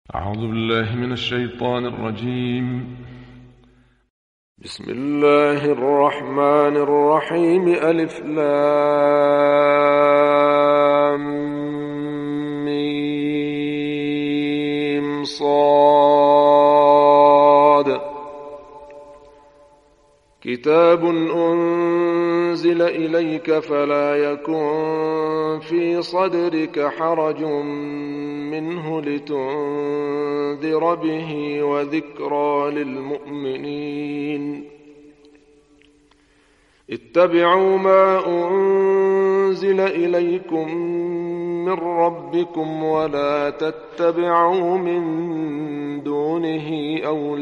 أعوذ بالله من الشيطان الرجيم. بسم الله الرحمن الرحيم. ألف لام ميم صاد. كتاب أنزل إليك فلا يكن في صدرك حرج منه لتنذر به وذكرى للمؤمنين. اتبعوا ما أنزل إليكم من ربكم ولا تتبعوا من دونه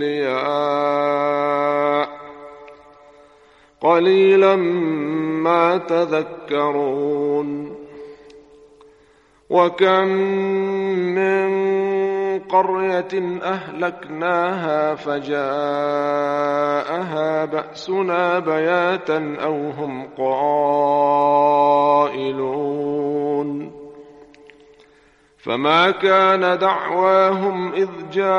أولياء قليلا ما تذكرون. وكم من قرية أهلكناها فجاءها بأسنا بياتا أو هم قائلون. فما كان دعواهم إذ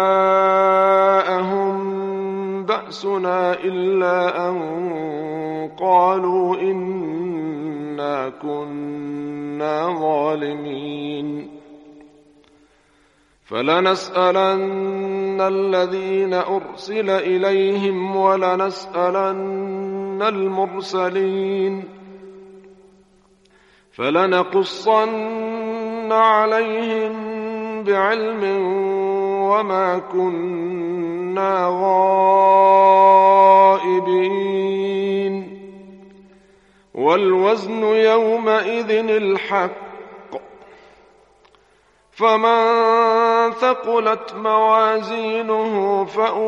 جاءهم بأسنا إلا أن قالوا إنا كنا ظالمين. فلنسألن الذين أرسل إليهم ولنسألن المرسلين. فلنقصن عليهم بعلم وما كنا غائبين. والوزن يومئذ الحق. فمن ثقلت موازينه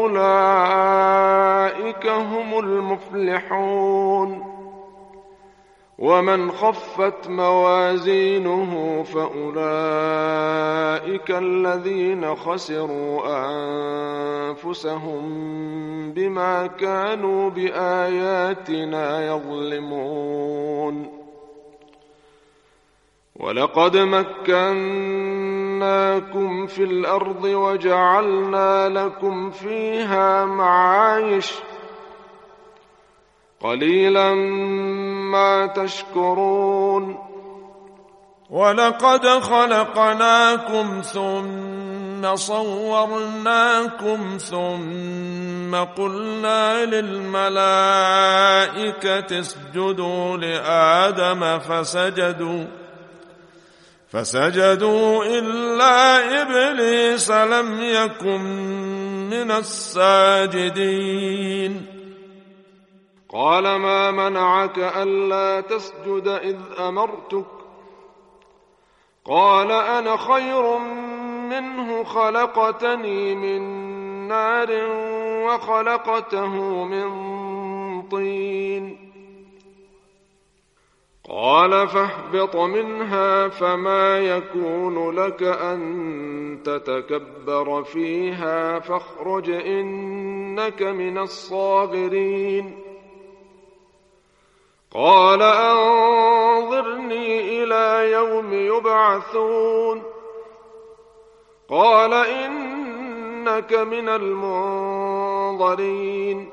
فأولئك هم المفلحون. ومن خفت موازينه فأولئك الذين خسروا أنفسهم بما كانوا بآياتنا يظلمون. ولقد مكناكم في الأرض وجعلنا لكم فيها معايش قليلا ما تشكرون. ولقد خلقناكم ثم صورناكم ثم قلنا للملائكة اسجدوا لآدم فسجدوا إلا إبليس لم يكن من الساجدين. قال ما منعك ألا تسجد إذ أمرتك؟ قال أنا خير منه خلقتني من نار وخلقته من طين. قال فاهبط منها فما يكون لك أن تتكبر فيها فاخرج إنك من الصاغرين. قال أنظرني إلى يوم يبعثون. قال إنك من المنظرين.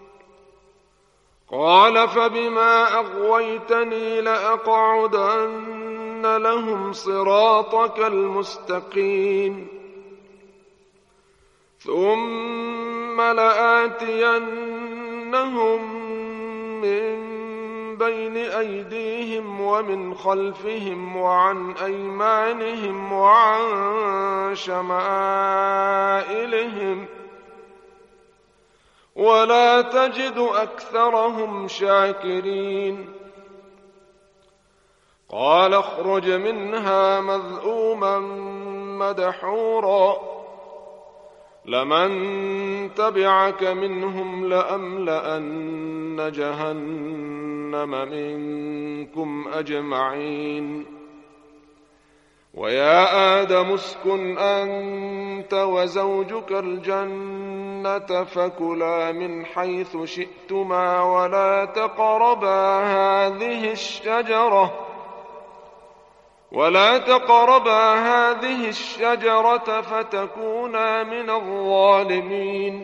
قال فبما أغويتني لأقعدن لهم صراطك المستقيم ثم لآتينهم من بين أيديهم ومن خلفهم وعن أيمانهم وعن شمائلهم ولا تجد أكثرهم شاكرين. قال اخرج منها مذءوما مدحورا لمن تبعك منهم لأملأن جهنم منكم أجمعين. ويا آدم اسكن أنت وزوجك الجنة فكلا من حيث شئتما ولا تقربا هذه الشجرة ولا تقربا هذه الشجرة فتكونا من الظالمين.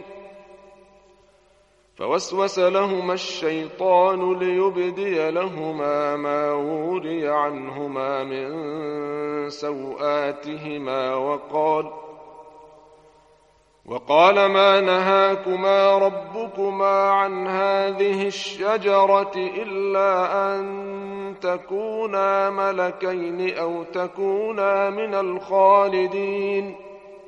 فوسوس لهما الشيطان ليبدي لهما ما وري عنهما من سوآتهما وقال ما نهاكما ربكما عن هذه الشجرة إلا أن تكونا ملكين أو تكونا من الخالدين.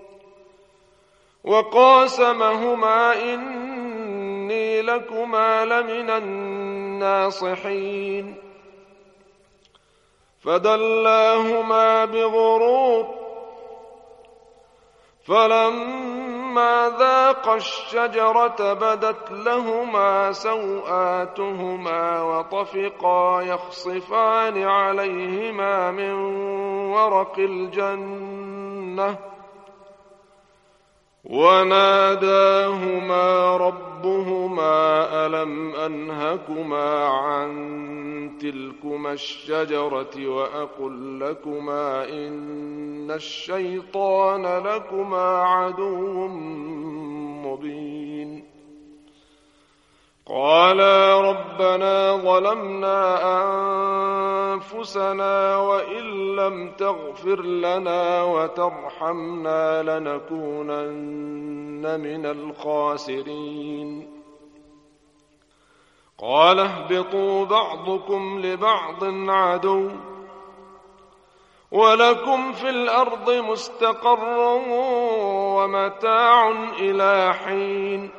وقاسمهما إني لكما لمن الناصحين. فدلاهما بغرور فلما ذاقا الشجرة بدت لهما سوآتهما وطفقا يخصفان عليهما من ورق الجنة وناداهما ربهما ألم أنهكما عن تلكما الشجرة وأقل لكما إن الشيطان لكما عدو مبين. قالا ربنا ظلمنا أنفسنا وإن لم تغفر لنا وترحمنا لنكونن من الخاسرين. قال اهبطوا بعضكم لبعض عدو ولكم في الأرض مستقر ومتاع إلى حين.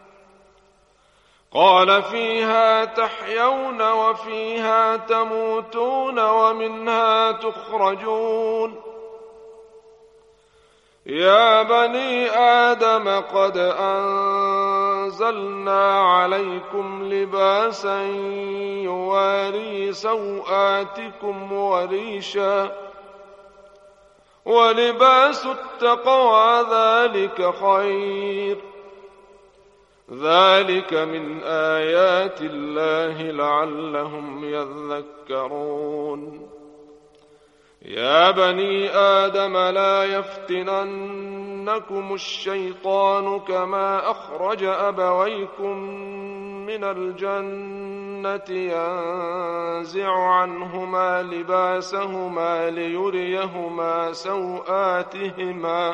قال فيها تحيون وفيها تموتون ومنها تخرجون. يا بني آدم قد أنزلنا عليكم لباسا يواري سوآتكم وريشا ولباس التقوى ذلك خير. ذلك من آيات الله لعلهم يذكرون. يا بني آدم لا يفتننكم الشيطان كما أخرج أبويكم من الجنة ينزع عنهما لباسهما ليريهما سوآتهما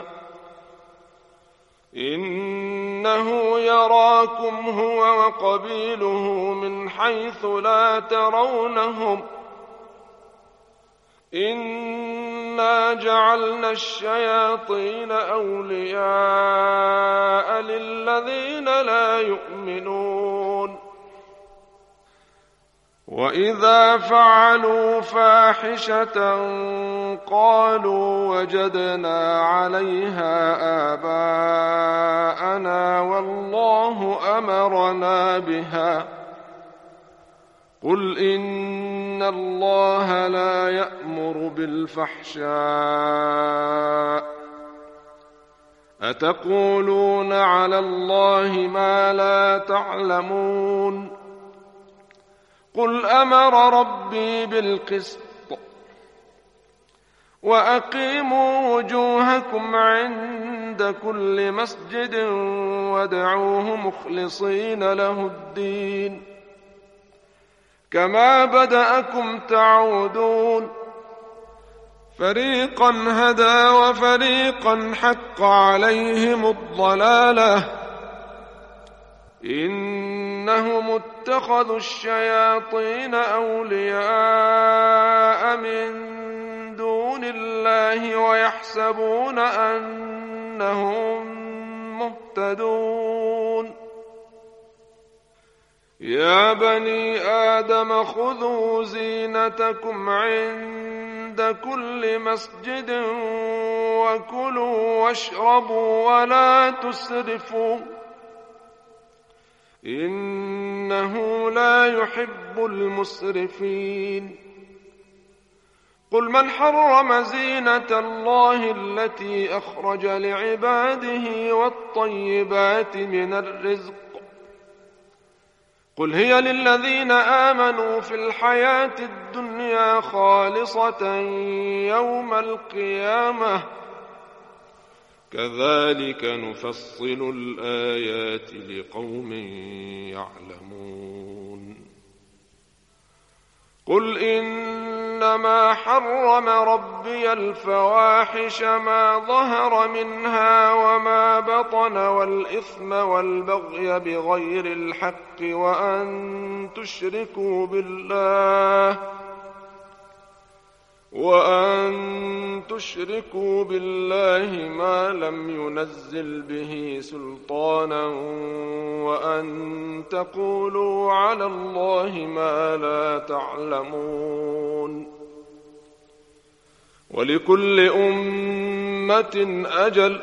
إنه يراكم هو وقبيله من حيث لا ترونهم إنا جعلنا الشياطين أولياء للذين لا يؤمنون. وإذا فعلوا فاحشة قالوا وجدنا عليها آباءنا والله أمرنا بها. قل إن الله لا يأمر بالفحشاء أتقولون على الله ما لا تعلمون. قل أمر ربي بالقسط وأقيموا وجوهكم عند كل مسجد وادعوه مخلصين له الدين كما بدأكم تعودون. فريقا هدى وفريقا حق عليهم الضلالة إنهم اتخذوا الشياطين أولياء من دون الله ويحسبون أنهم مهتدون. يا بني آدم خذوا زينتكم عند كل مسجد وكلوا واشربوا ولا تسرفوا إنه لا يحب المسرفين. قل من حرم زينة الله التي أخرج لعباده والطيبات من الرزق قل هي للذين آمنوا في الحياة الدنيا خالصة يوم القيامة كذلك نفصل الآيات لقوم يعلمون قل إنما حرم ربي الفواحش ما ظهر منها وما بطن والإثم والبغي بغير الحق وأن تشركوا بالله ما لم ينزل به سلطانا وأن تقولوا على الله ما لا تعلمون ولكل أمة أجل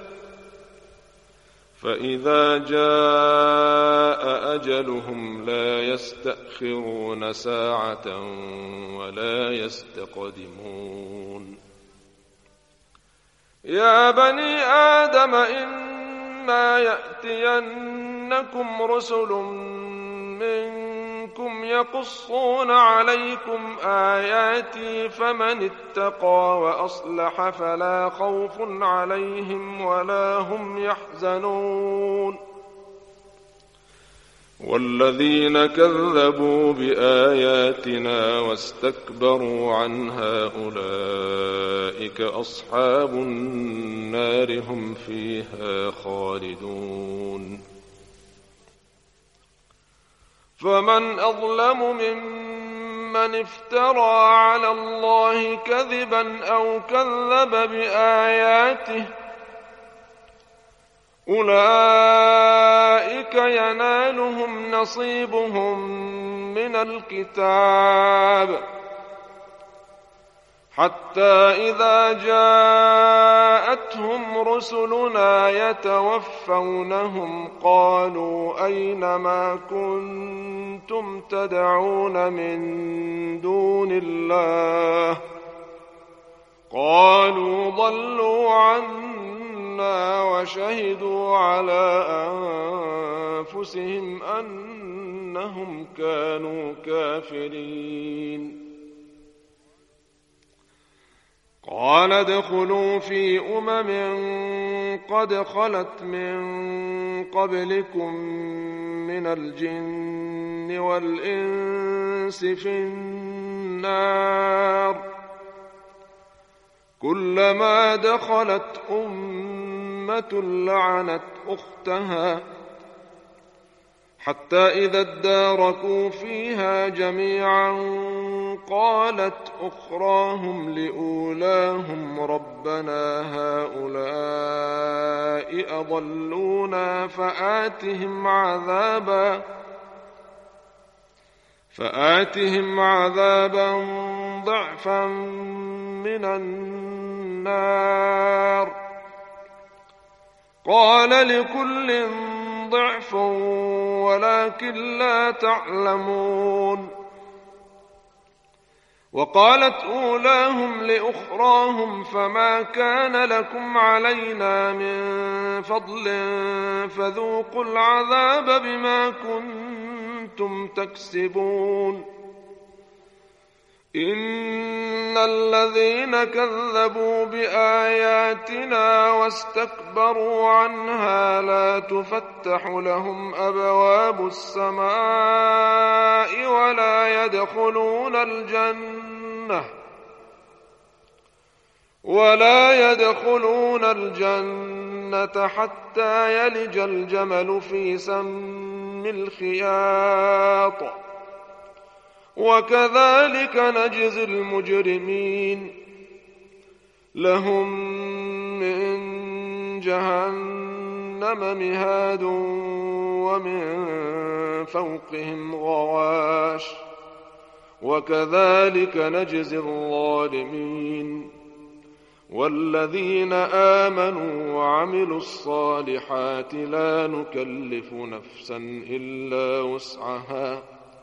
فإذا جاء أجلهم لا يستأخرون ساعة ولا يستقدمون يا بني آدم إما يأتينكم رسل منكم يقصون عليكم آياتي فمن اتقى وأصلح فلا خوف عليهم ولا هم يحزنون والذين كذبوا بآياتنا واستكبروا عنها أولئك أصحاب النار هم فيها خالدون فمن أظلم ممن افترى على الله كذبا أو كذب بآياته أولئك ينالهم نصيبهم من الكتاب حتى إذا جاءتهم رسلنا يتوفونهم قالوا أين ما كنتم تدعون من دون الله قالوا ضلوا عنا وشهدوا على أنفسهم أنهم كانوا كافرين قال ادخلوا في قد خلت من قبلكم من الجن والإنس في النار كلما دخلت أمة لعنت أختها حتى إذا اداركوا فيها جميعا قالت أخراهم لأولاهم ربنا هؤلاء أضلونا فآتهم عذابا ضعفا من النار قال لكل ضعف ولكن لا تعلمون وقالت أولاهم لأخراهم فما كان لكم علينا من فضل فذوقوا العذاب بما كنتم تكسبون إن الذين كذبوا بآياتنا واستكبروا عنها لا تفتح لهم أبواب السماء ولا يدخلون الجنة حتى يلج الجمل في سم الخياط وكذلك نجزي المجرمين لهم من جهنم مهاد ومن فوقهم غواش وكذلك نجزي الظالمين والذين آمنوا وعملوا الصالحات لا نكلف نفسا إلا وسعها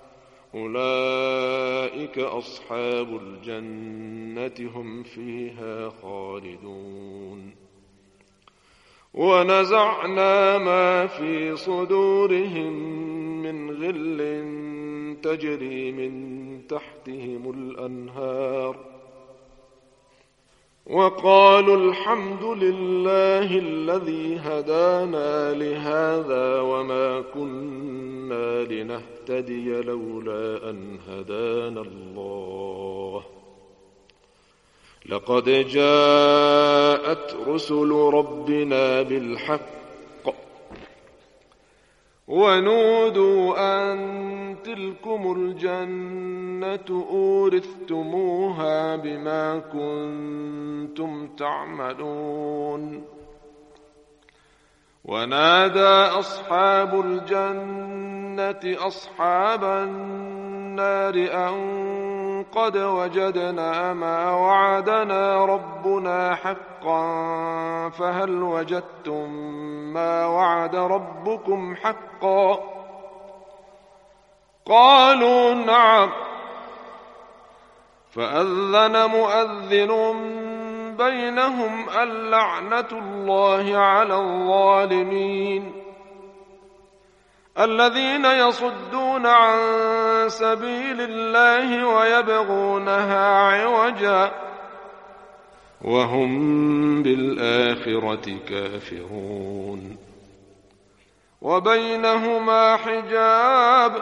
أولئك أصحاب الجنة هم فيها خالدون ونزعنا ما في صدورهم من من غل تجري من تحتهم الأنهار وقالوا الحمد لله الذي هدانا لهذا وما كنا لنهتدي لولا أن هدانا الله لقد جاءت رسل ربنا بالحق ونودوا أن تلكم الجنة أورثتموها بما كنتم تعملون ونادى أصحاب الجنة أصحاب النار أن قد وجدنا ما وعدنا ربنا حقا فهل وجدتم ما وعد ربكم حقا قالوا نعم فأذن مؤذن بينهم اللعنة الله على الظالمين الذين يصدون عن سبيل الله ويبغونها عوجا وهم بالآخرة كافرون وبينهما حجاب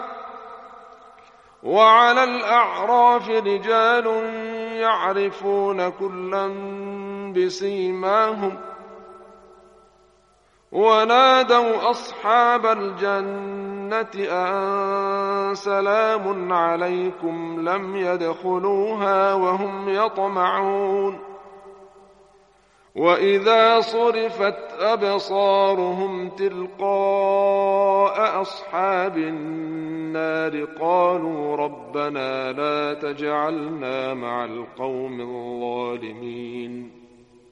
وعلى الأعراف رجال يعرفون كلا بسيماهم ونادوا أصحاب الجنة أن سلام عليكم لم يدخلوها وهم يطمعون وإذا صرفت أبصارهم تلقاء أصحاب النار قالوا ربنا لا تجعلنا مع القوم الظالمين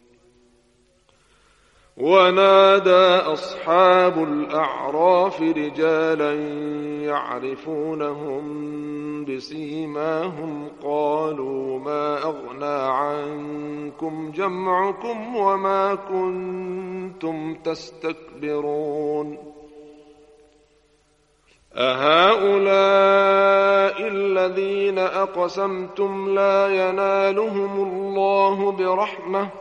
ونادى أصحاب الأعراف رجالا يعرفونهم بسيماهم قالوا ما أغنى عنكم جمعكم وما كنتم تستكبرون أهؤلاء الذين أقسمتم لا ينالهم الله برحمة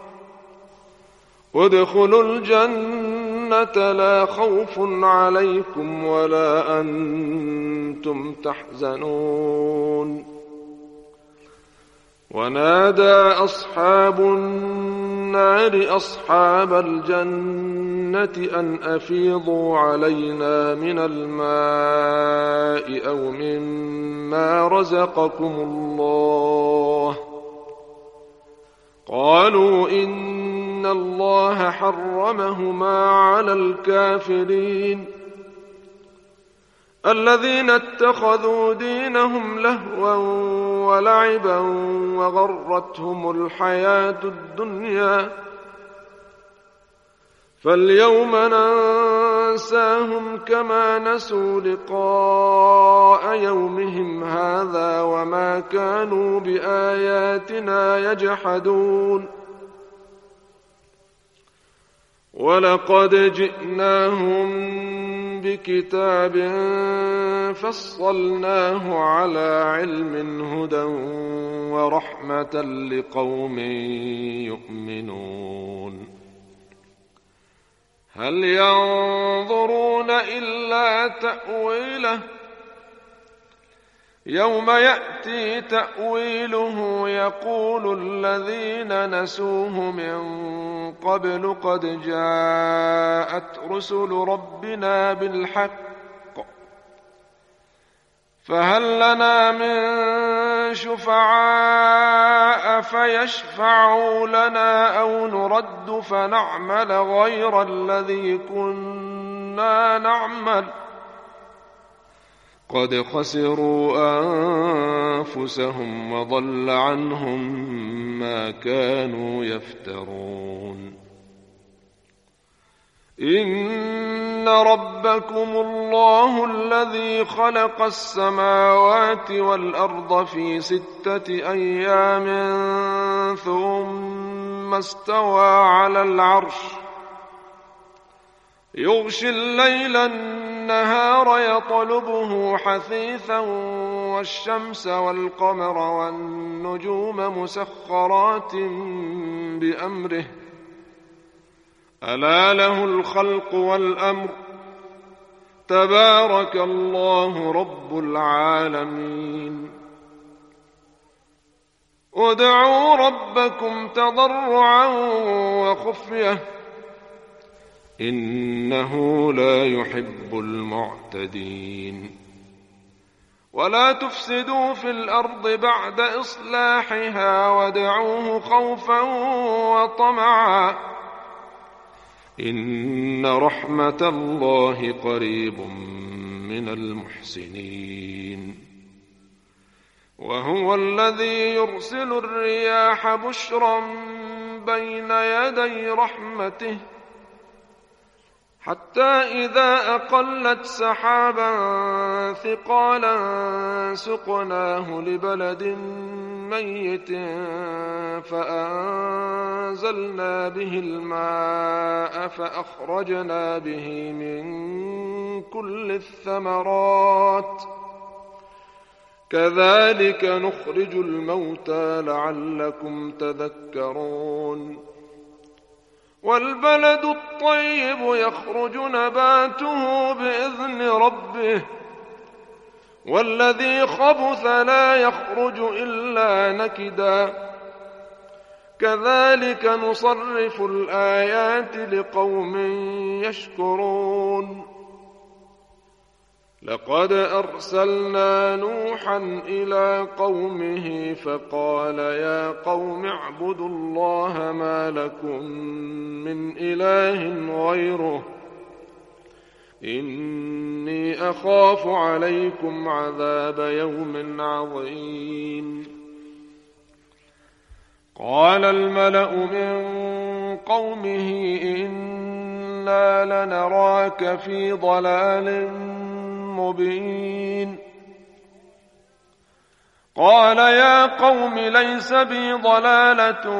ادخلوا الجنة لا خوف عليكم ولا أنتم تحزنون ونادى أصحاب النار أصحاب الجنة أن أفيضوا علينا من الماء أو مما رزقكم الله قالوا إن الله حرمهما على الكافرين الذين اتخذوا دينهم لهوا ولعبا وغرتهم الحياة الدنيا فاليوم ننساهم كما نسوا لقاء يومهم هذا وما كانوا بآياتنا يجحدون ولقد جئناهم بكتاب فصلناه على علم هدى ورحمة لقوم يؤمنون هل ينظرون إلا تأويله يوم يأتي تأويله يقول الذين نسوه من قبل قد جاءت رسل ربنا بالحق فهل لنا من شفعاء فيشفعوا لنا أو نرد فنعمل غير الذي كنا نعمل قد خسروا أنفسهم وضل عنهم ما كانوا يفترون إن ربكم الله الذي خلق السماوات والأرض في 6 أيام ثم استوى على العرش يغشي الليل النهار يطلبه حثيثا والشمس والقمر والنجوم مسخرات بأمره ألا له الخلق والأمر تبارك الله رب العالمين ادعوا ربكم تضرعا وخفية إنه لا يحب المعتدين ولا تفسدوا في الأرض بعد إصلاحها وادعوه خوفا وطمعا إن رحمة الله قريب من المحسنين وهو الذي يرسل الرياح بشرا بين يدي رحمته حتى إذا أقلت سحابا ثقالا سقناه لبلد ميت فأنزلنا به الماء فأخرجنا به من كل الثمرات كذلك نخرج الموتى لعلكم تذكرون والبلد الطيب يخرج نباته بإذن ربه والذي خبث لا يخرج إلا نكدا كذلك نصرف الآيات لقوم يشكرون لقد أرسلنا نوحا إلى قومه فقال يا قوم اعبدوا الله ما لكم من إله غيره إني أخاف عليكم عذاب يوم عظيم قال الملأ من قومه إنا لنراك في ضلال مبين قال يا قوم ليس بي ضلالة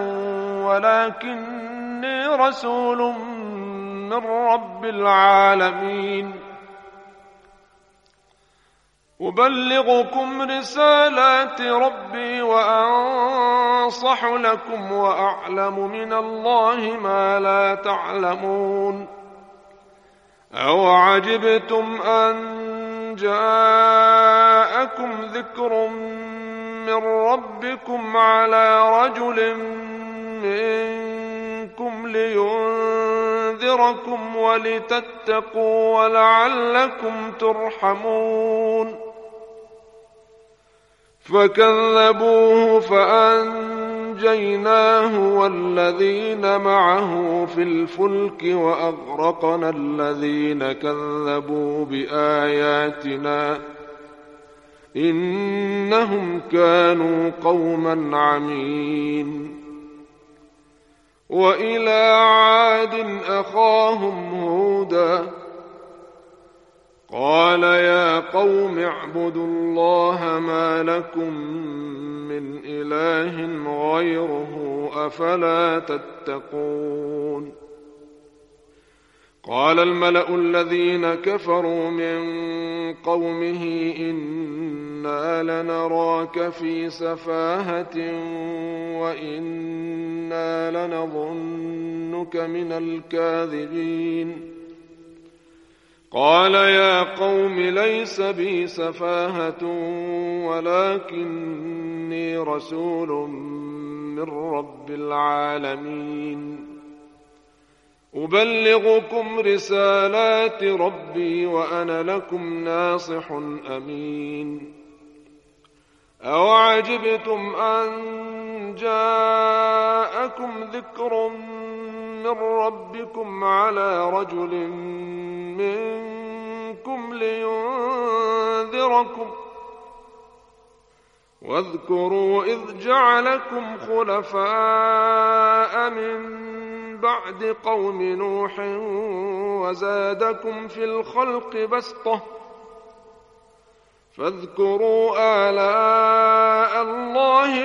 ولكني رسول من رب العالمين أبلغكم رسالات ربي وأنصح لكم وأعلم من الله ما لا تعلمون أو عجبتم أن جاءكم ذكر من ربكم على رجل منكم لينذركم ولتتقوا ولعلكم ترحمون فكذبوه فأنجيناه والذين معه في الفلك وأغرقنا الذين كذبوا بآياتنا إنهم كانوا قوما عمين وإلى عاد أخاهم هودا قال يا قوم اعبدوا الله ما لكم من إله غيره أفلا تتقون قال الملأ الذين كفروا من قومه إنا لنراك في سفاهة وإنا لنظنك من الكاذبين قال يا قوم ليس بي سفاهة ولكني رسول من رب العالمين أبلغكم رسالات ربي وأنا لكم ناصح أمين أو عجبتم أن جاءكم ذكر من ربكم على رجل منكم لينذركم واذكروا إذ جعلكم خلفاء من بعد قوم نوح وزادكم في الخلق بسطة فاذكروا آلاء الله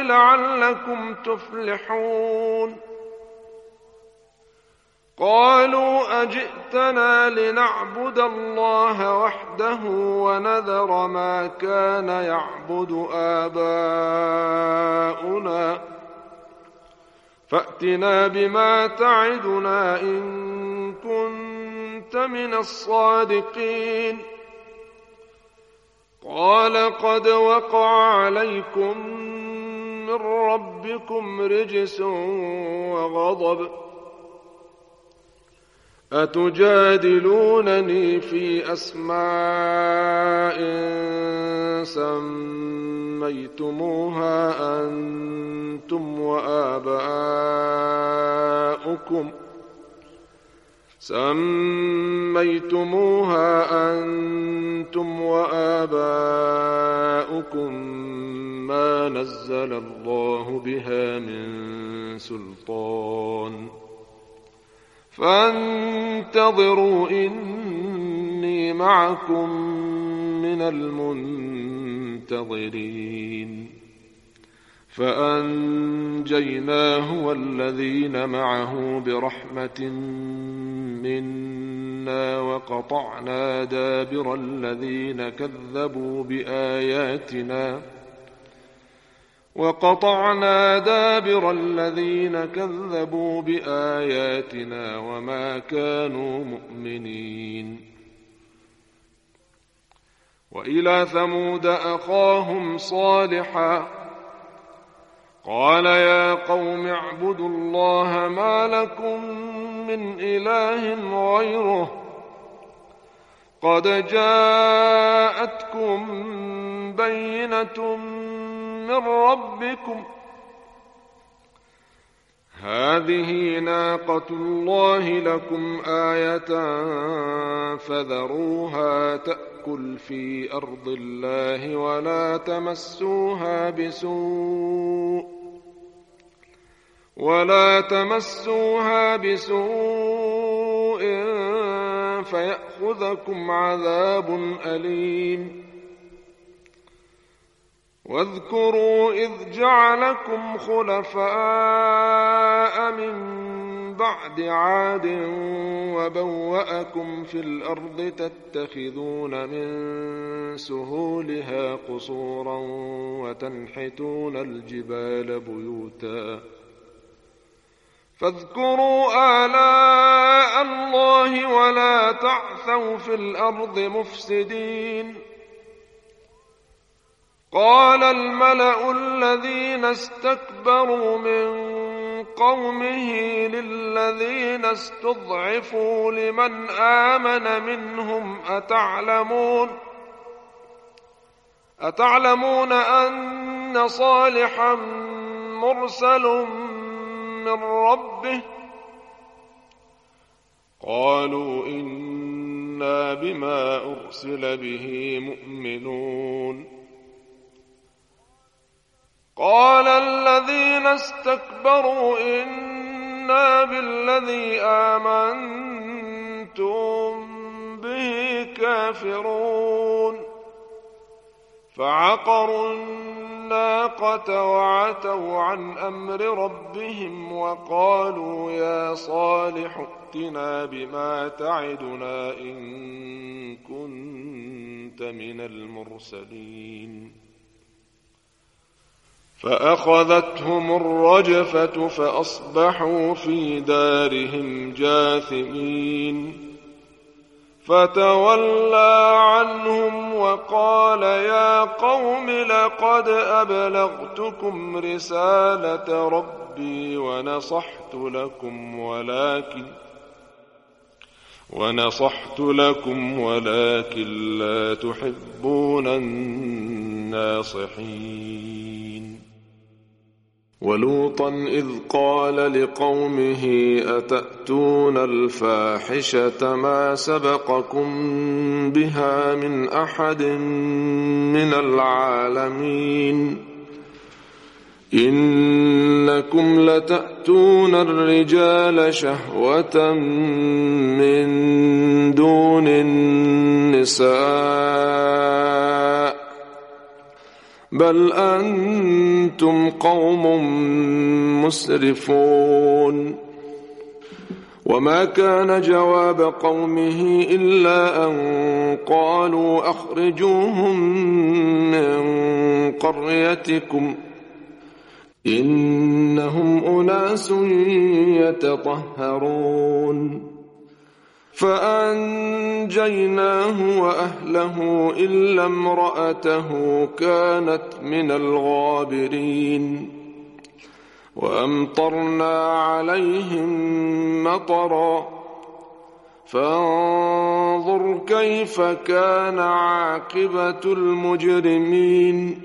لعلكم تفلحون قالوا أجئتنا لنعبد الله وحده ونذر ما كان يعبد آباؤنا فأتنا بما تعدنا إن كنت من الصادقين قال قد وقع عليكم من ربكم رجس وغضب أتجادلونني في أسماء سميتموها أنتم وآباؤكم ما نزل الله بها من سلطان فانتظروا إني معكم من المنتظرين فأنجيناه والذين معه برحمة منا وقطعنا دابر الذين كذبوا بآياتنا وما كانوا مؤمنين وإلى ثمود أخاهم صالحا قال يا قوم اعبدوا الله ما لكم من إله غيره قد جاءتكم بينة من ربكم هذه ناقة الله لكم آية فذروها تأكل في أرض الله ولا تمسوها بسوء فيأخذكم عذاب أليم واذكروا إذ جعلكم خلفاء من بعد عاد وبوأكم في الأرض تتخذون من سهولها قصورا وتنحتون الجبال بيوتا فاذكروا آلاء الله ولا تعثوا في الأرض مفسدين قال الملأ الذين استكبروا من قومه للذين استضعفوا لمن آمن منهم أتعلمون أن صالحا مرسل من ربه قالوا إنا بما أرسل به مؤمنون قال الذين استكبروا إنا بالذي آمنتم به كافرون فعقروا الناقة وعتوا عن أمر ربهم وقالوا يا صالح ائتنا بما تعدنا إن كنت من المرسلين فأخذتهم الرجفة فأصبحوا في دارهم جاثمين فتولى عنهم وقال يا قوم لقد أبلغتكم رسالة ربي ونصحت لكم ولكن لا تحبون الناصحين ولوطا إذ قال لقومه أتأتون الفاحشة ما سبقكم بها من أحد من العالمين إنكم لتأتون الرجال شهوة من دون النساء بل أنتم قوم مسرفون وما كان جواب قومه إلا أن قالوا أخرجوهم من قريتكم إنهم أناس يتطهرون فأنجيناه وأهله إلا امرأته كانت من الغابرين وأمطرنا عليهم مطرا فانظر كيف كان عاقبة المجرمين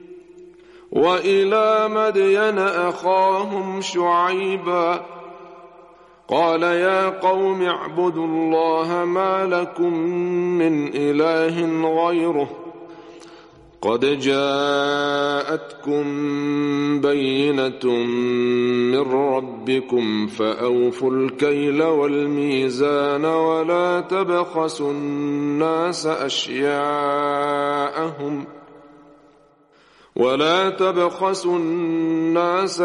وإلى مدين أخاهم شعيبا قال يا قوم اعبدوا الله ما لكم من إله غيره قد جاءتكم بينة من ربكم فأوفوا الكيل والميزان ولا تبخسوا الناس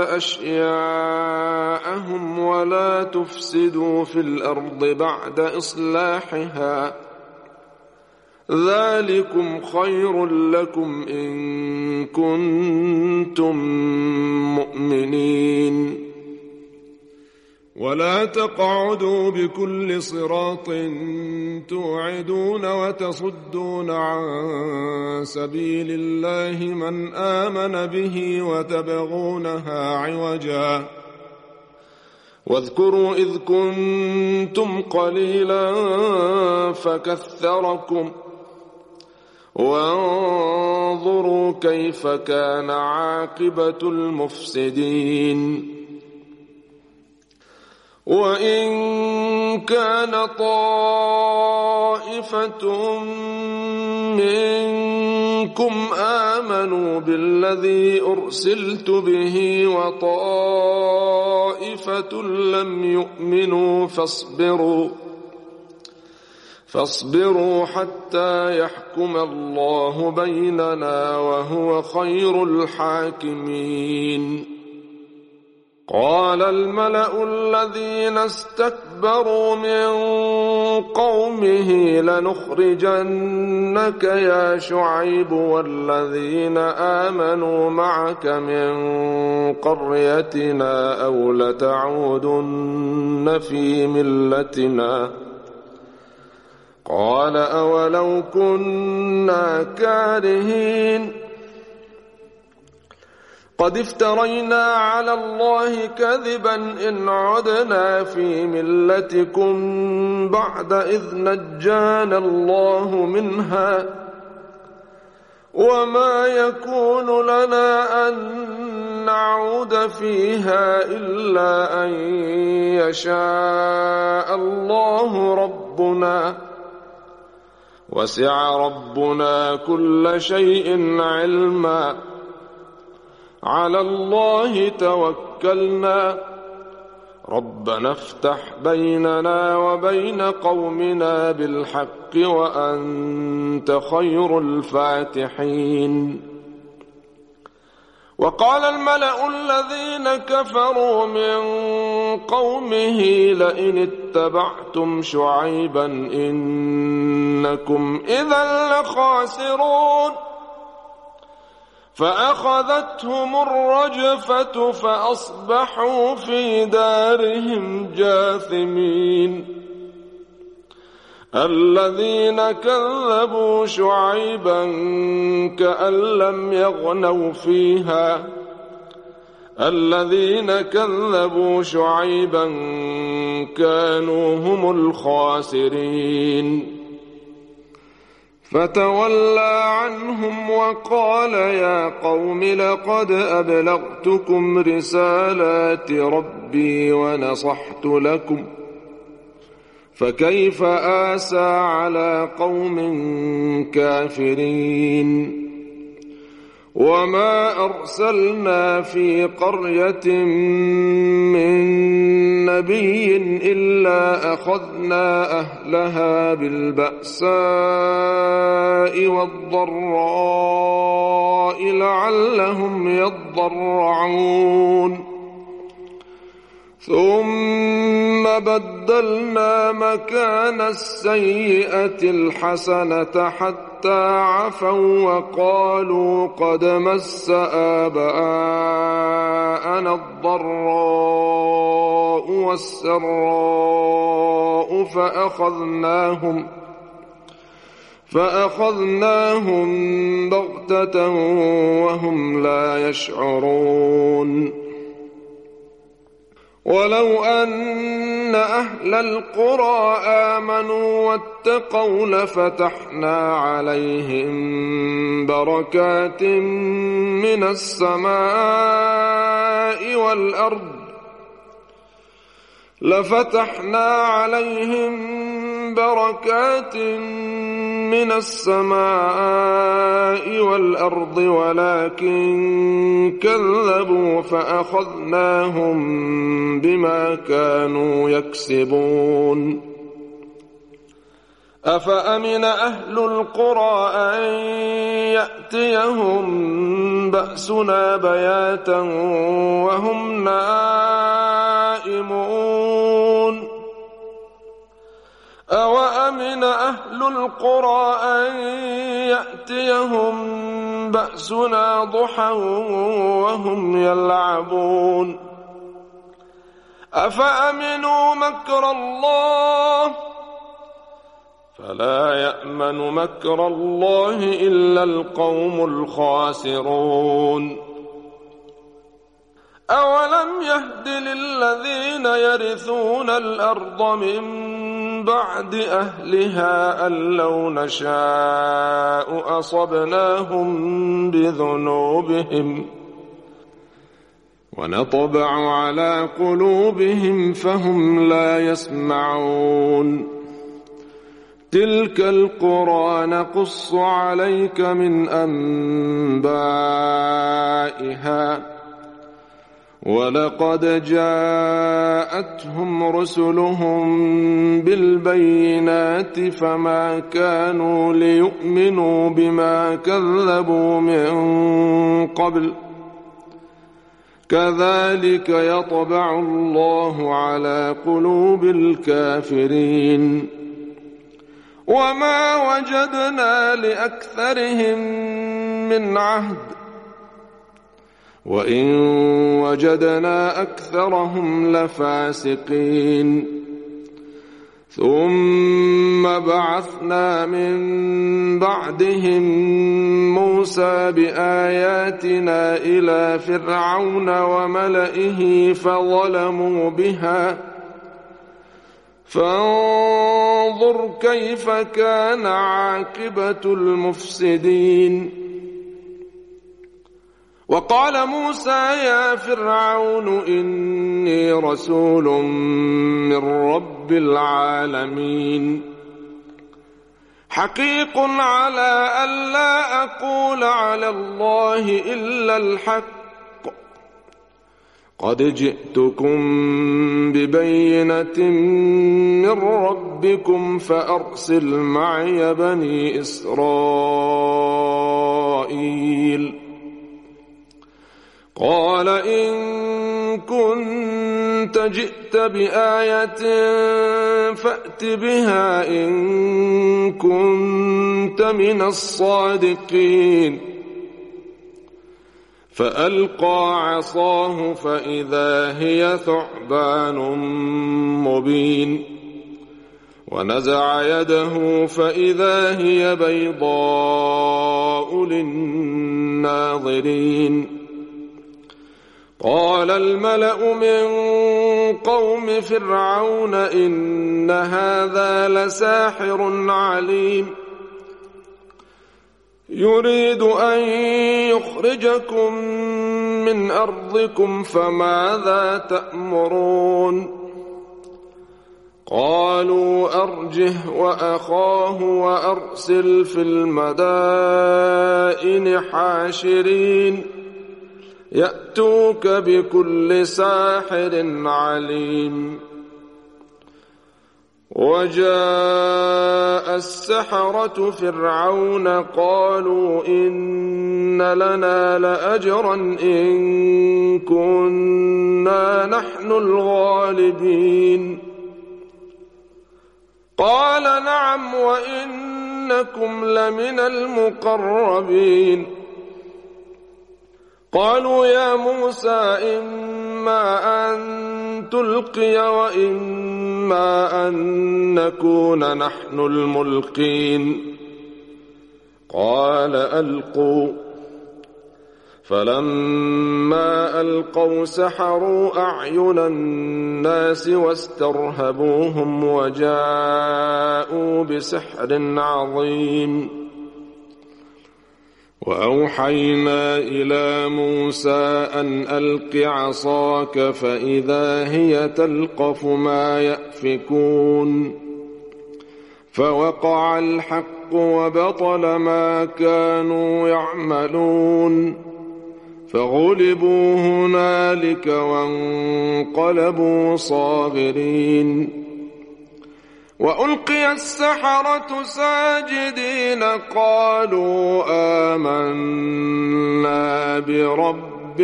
أشياءهم ولا تفسدوا في الأرض بعد إصلاحها ذلكم خير لكم إن كنتم مؤمنين ولا تقعدوا بكل صراط توعدون وتصدون عن سبيل الله من آمن به وتبغونها عوجا واذكروا إذ كنتم قليلا فكثركم وانظروا كيف كان عاقبة المفسدين وإن كان طائفة منكم آمنوا بالذي أرسلت به وطائفة لم يؤمنوا فاصبروا حتى يحكم الله بيننا وهو خير الحاكمين قال الملأ الذين استكبروا من قومه لنخرجنك يا شعيب والذين آمنوا معك من قريتنا أو لتعودن في ملتنا قال أولو كنا كارهين قد افترينا على الله كذبا إن عدنا في ملتكم بعد إذ نجانا الله منها وما يكون لنا أن نعود فيها إلا أن يشاء الله ربنا وسع ربنا كل شيء علما على الله توكلنا ربنا افتح بيننا وبين قومنا بالحق وأنت خير الفاتحين وقال الملأ الذين كفروا من قومه لئن اتبعتم شعيبا إنكم إذا لخاسرون فأخذتهم الرجفة فأصبحوا في دارهم جاثمين الذين كذبوا شعيبا كأن لم يغنوا فيها الذين كذبوا شعيبا كانوا هم الخاسرين فتولى عنهم وقال يا قوم لقد أبلغتكم رسالات ربي ونصحت لكم فكيف آسى على قوم كافرين وما أرسلنا في قرية من نبي إلا أخذنا أهلها بالبأساء والضراء لعلهم يضرعون ثم بدلنا مكان السيئة الحسنة حتى عفوا وقالوا قد مس آباءنا الضراء والسراء فأخذناهم بغتة وهم لا يشعرون ولو أن أهل القرى آمنوا واتقوا لفتحنا عليهم بركات من السماء والأرض ولكن كذبوا فأخذناهم بما كانوا يكسبون أفأمن أهل القرى أن يأتيهم بأسنا بياتا وهم نائمون أوأمن أهل القرى أن يأتيهم بأسنا ضحى وهم يلعبون أفأمنوا مكر الله فلا يأمن مكر الله إلا القوم الخاسرون أولم يهد للذين يرثون الأرض من بعد أهلها أن لو نشاء أصبناهم بذنوبهم ونطبع على قلوبهم فهم لا يسمعون تلك القرى نقص عليك من أنبائها ولقد جاءتهم رسلهم بالبينات فما كانوا ليؤمنوا بما كذبوا من قبل كذلك يطبع الله على قلوب الكافرين وما وجدنا لأكثرهم من عهد وإن وجدنا أكثرهم لفاسقين ثم بعثنا من بعدهم موسى بآياتنا إلى فرعون وملئه فظلموا بها فانظر كيف كان عاقبة المفسدين وقال موسى يا فرعون إني رسول من رب العالمين حقيق على ألا أقول على الله إلا الحق قد جئتكم ببينة من ربكم فأرسل معي بني إسرائيل قال إن كنت جئت بآية فأت بها إن كنت من الصادقين فألقى عصاه فإذا هي ثعبان مبين ونزع يده فإذا هي بيضاء للناظرين قال الملأ من قوم فرعون إن هذا لساحر عليم يريد أن يخرجكم من أرضكم فماذا تأمرون قالوا أرجه وأخاه وأرسل في المدائن حاشرين يأتوك بكل ساحر عليم وجاء السحرة فرعون قالوا إن لنا لأجرا إن كنا نحن الغالبين قال نعم وإنكم لمن المقربين قالوا يا موسى إما أن تلقي وإما أن نكون نحن الملقين قال ألقوا فلما ألقوا سحروا أعين الناس واسترهبوهم وجاءوا بسحر عظيم وأوحينا إلى موسى أن ألق عصاك فإذا هي تلقف ما يأفكون فوقع الحق وبطل ما كانوا يعملون فغلبوا هنالك وانقلبوا صاغرين وألقي السحرة ساجدين قالوا آمنا برب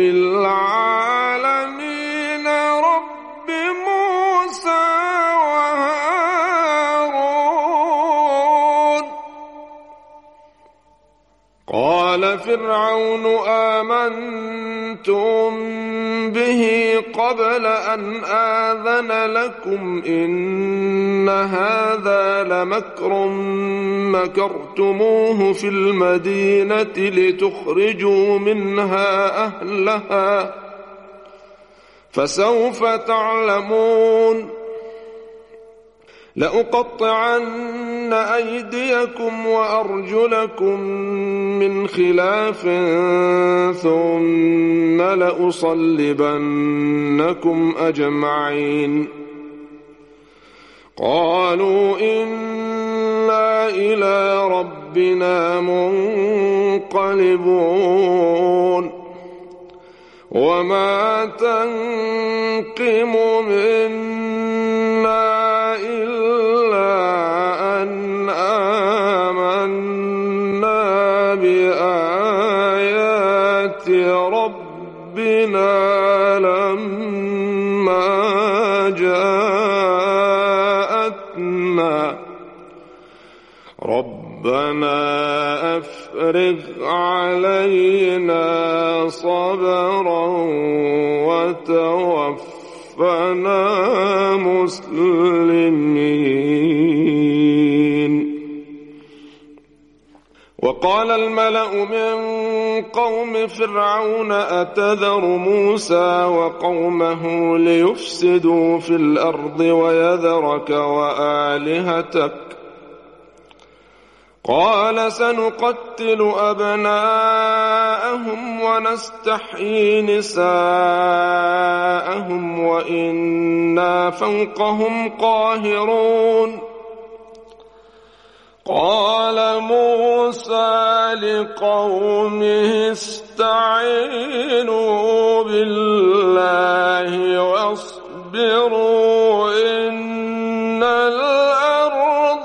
العالمين رب موسى وهارون قال فرعون آمنتم به قبل أن آذن لكم إن هذا لمكر مكرتموه في المدينة لتخرجوا منها أهلها فسوف تعلمون لأقطعن أيديكم وأرجلكم من خلاف ثم لأصلبنكم أجمعين قالوا إنا إلى ربنا منقلبون وما تنقم منا إلا أن آمنا بآيات ربنا لما جاءتنا ربنا أفرغ علينا صبرا وتوفنا مسلمين وقال الملأ من قوم فرعون أتذر موسى وقومه ليفسدوا في الأرض ويذرك وآلهتك قال سنقتل أبناءهم ونستحيي نساءهم وإنا فوقهم قاهرون قال موسى لقومه استعينوا بالله واصبروا إن الأرض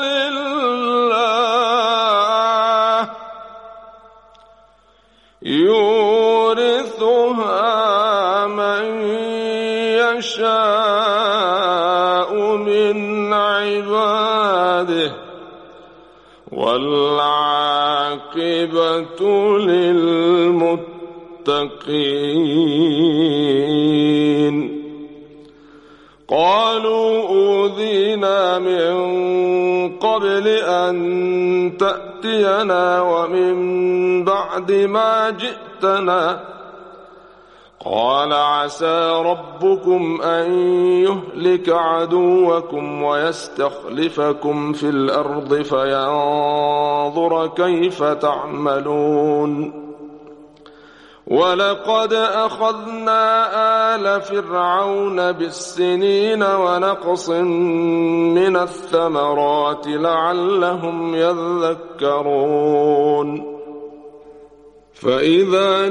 لله يورثها من يشاء من عباده والعاقبة للمتقين قالوا أوذينا من قبل أن تأتينا ومن بعد ما جئتنا قال عسى ربكم أن يهلك عدوكم ويستخلفكم في الأرض فينظر كيف تعملون ولقد أخذنا آل فرعون بالسنين ونقص من الثمرات لعلهم يذكرون فإذا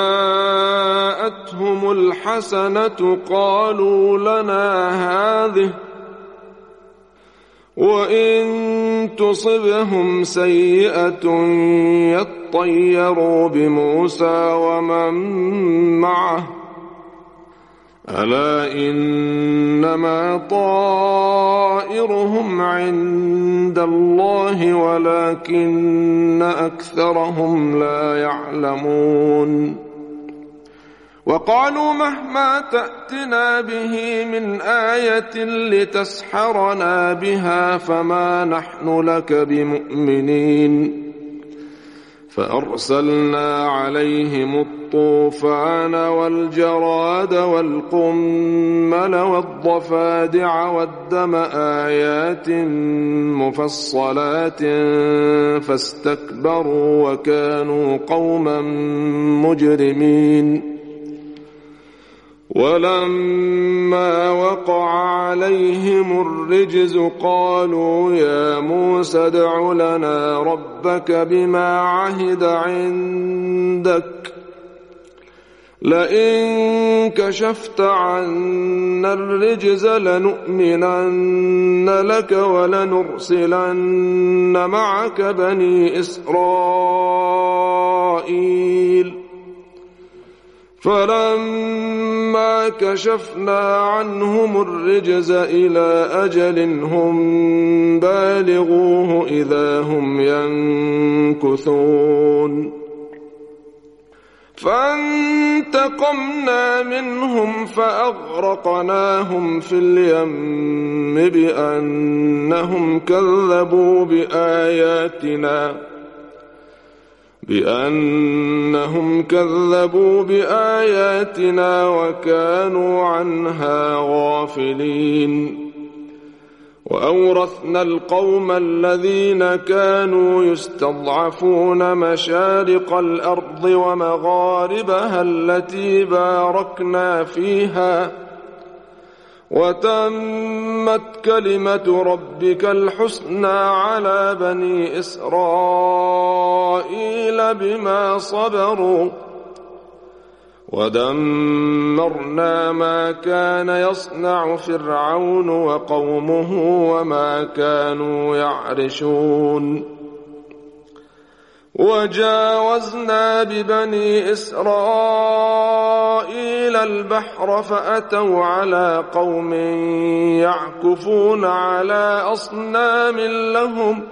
جاءتهم الحسنة قالوا لنا هذه وإن تصبهم سيئة يطيروا بموسى ومن معه ألا إنما طائرهم عند الله ولكن أكثرهم لا يعلمون وقالوا مهما تأتنا به من آية لتسحرنا بها فما نحن لك بمؤمنين فأرسلنا عليهم الطوفان والجراد والقمل والضفادع والدم آيات مفصلات فاستكبروا وكانوا قوما مجرمين ولما وقع عليهم الرجز قالوا يا موسى ادع لنا ربك بما عهد عندك لئن كشفت عنا الرجز لنؤمنن لك ولنرسلن معك بني إسرائيل فلما كشفنا عنهم الرجز إلى أجل هم بالغوه إذا هم ينكثون فانتقمنا منهم فأغرقناهم في اليم بأنهم كذبوا بآياتنا وكانوا عنها غافلين وأورثنا القوم الذين كانوا يستضعفون مشارق الأرض ومغاربها التي باركنا فيها وتمت كلمة ربك الحسنى على بني إسرائيل بما صبروا ودمرنا ما كان يصنع فرعون وقومه وما كانوا يعرشون وجاوزنا ببني إسرائيل البحر فأتوا على قوم يعكفون على أصنام لهم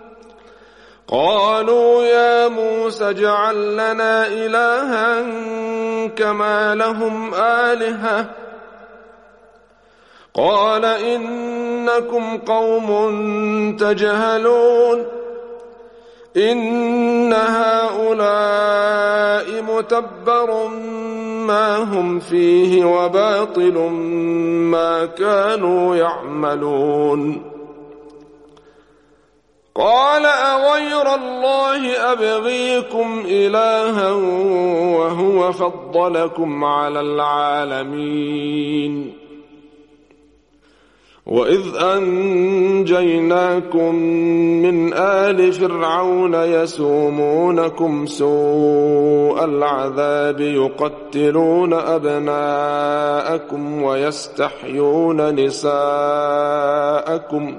قالوا يا موسى اجعل لنا إلها كما لهم آلهة قال إنكم قوم تجهلون إن هؤلاء متبر ما هم فيه وباطل ما كانوا يعملون قال أغير الله أبغيكم إلها وهو فضلكم على العالمين وإذ أنجيناكم من آل فرعون يسومونكم سوء العذاب يقتلون أبناءكم ويستحيون نساءكم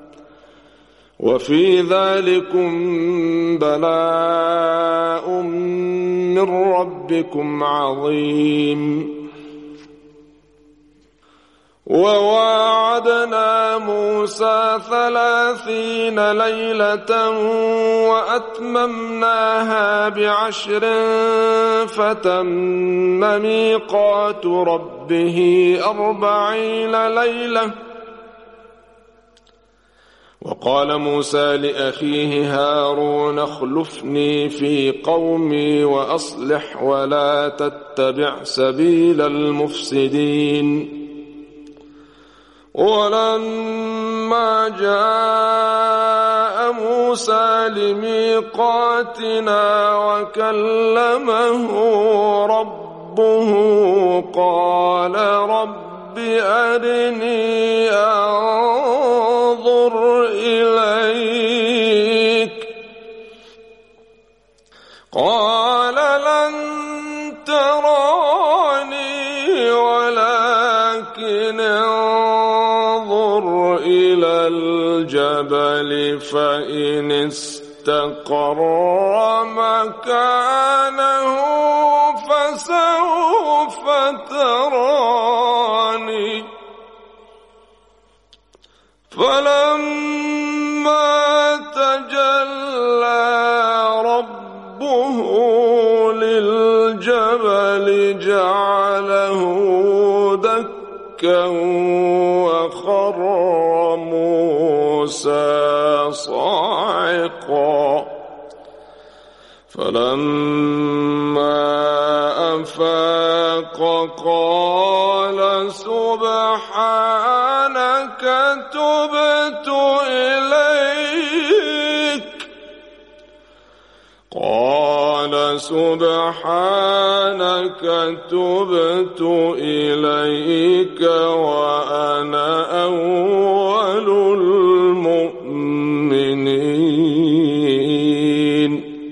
وفي ذلكم بلاء من ربكم عظيم وواعدنا موسى 30 ليلة وأتممناها ب10 فتم ميقات ربه 40 ليلة وقال موسى لأخيه هارون اخلفني في قومي وأصلح ولا تتبع سبيل المفسدين ولما جاء موسى لميقاتنا وكلمه ربه قال رب أرني أنظر إليك قال لن تراني ولكن انظر إلى الجبل فإن استقر مكانه فسوف تراني فلما تجلى ربه للجبل جعله دكا وخر موسى صاعقا فلما أفاق قال سبحانك تبت إليك وأنا أول المؤمنين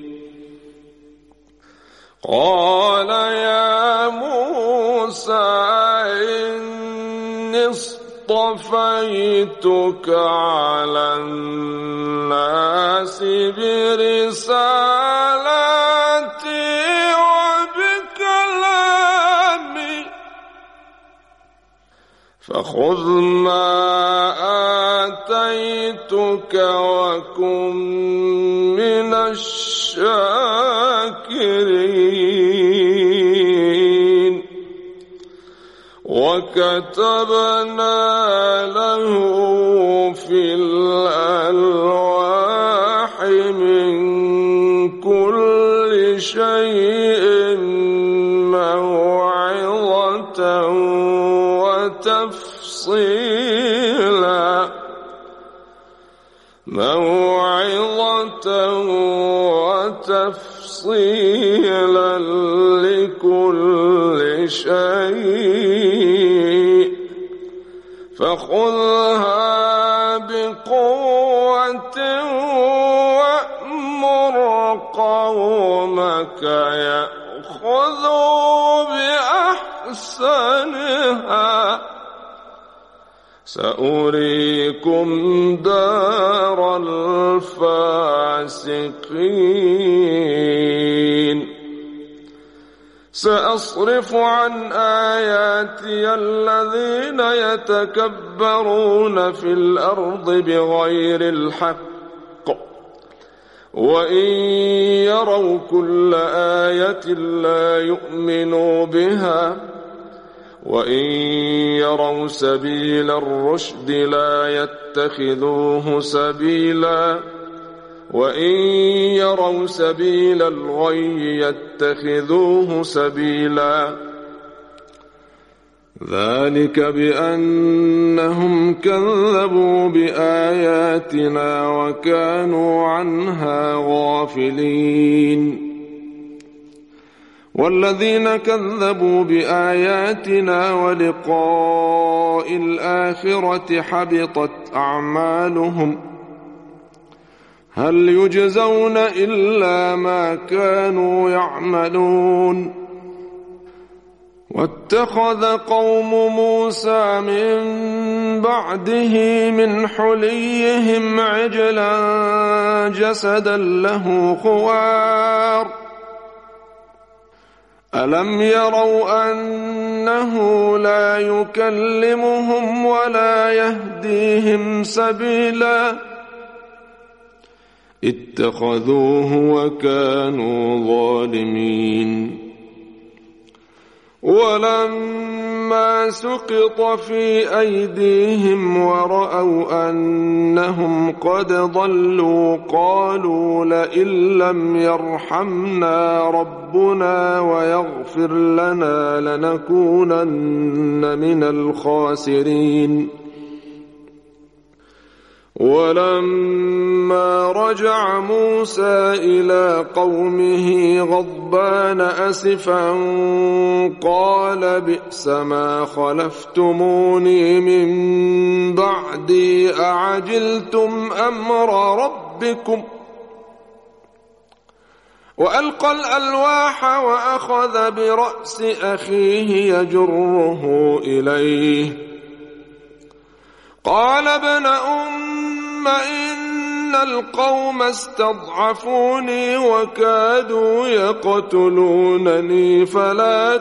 قال يا موسى إني اصطفيتك على الناس برسالاتي وبكلامي فخذ ما آتيتك وكن من الشاكرين وكتبنا له في الألواح من كل شيء موعظة وتفصيلا لكل شيء فخذها بقوة وأمر قومك يأخذوا بأحسنها سأريكم دار الفاسقين سأصرف عن آياتي الذين يتكبرون في الأرض بغير الحق وإن يروا كل آية لا يؤمنوا بها وإن يروا سبيل الرشد لا يتخذوه سبيلا وإن يروا سبيل الغي يتخذوه سبيلا ذلك بأنهم كذبوا بآياتنا وكانوا عنها غافلين والذين كذبوا بآياتنا ولقاء الآخرة حبطت أعمالهم هل يجزون إلا ما كانوا يعملون واتخذ قوم موسى من بعده من حليهم عجلا جسدا له خوار ألم يروا أنه لا يكلمهم ولا يهديهم سبيلا اتخذوه وكانوا ظالمين ولما سقط في أيديهم ورأوا أنهم قد ضلوا قالوا لئن لم يرحمنا ربنا ويغفر لنا لنكونن من الخاسرين ولما رجع موسى إلى قومه غضبان أسفا قال بئس ما خلفتموني من بعدي أعجلتم أمر ربكم وألقى الألواح وأخذ برأس أخيه يجره إليه قال ابن أم ثم إن القوم استضعفوني وكادوا يقتلونني فلا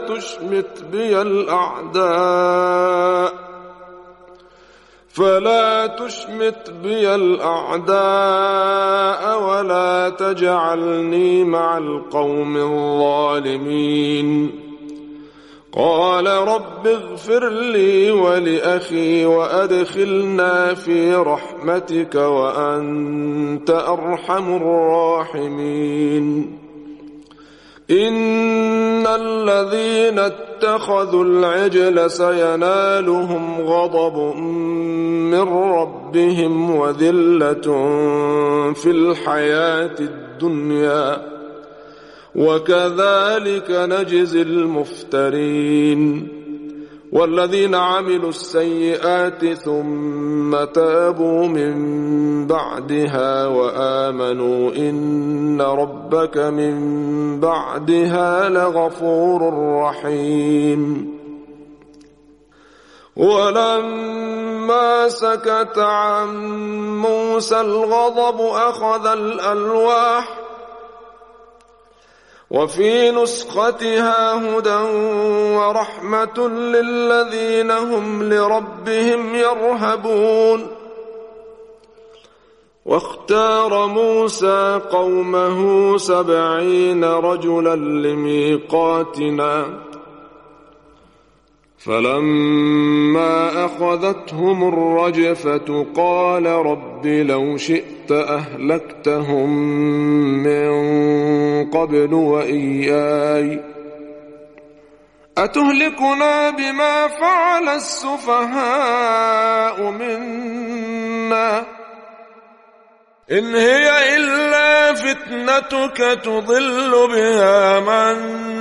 تشمت بي الأعداء ولا تجعلني مع القوم الظالمين. قال رب اغفر لي ولأخي وأدخلنا في رحمتك وأنت أرحم الراحمين. إن الذين اتخذوا العجل سينالهم غضب من ربهم وذلة في الحياة الدنيا وكذلك نجزي المفترين. والذين عملوا السيئات ثم تابوا من بعدها وآمنوا إن ربك من بعدها لغفور رحيم. ولما سكت عن موسى الغضب أخذ الألواح وفي نسختها هدى ورحمة للذين هم لربهم يرهبون. واختار موسى قومه 70 رجلا لميقاتنا فلما أخذتهم الرجفة قال رب لو شئت أهلكتهم من قبل وإياي أتهلكنا بما فعل السفهاء منا إن هي إلا فتنتك تضل بها من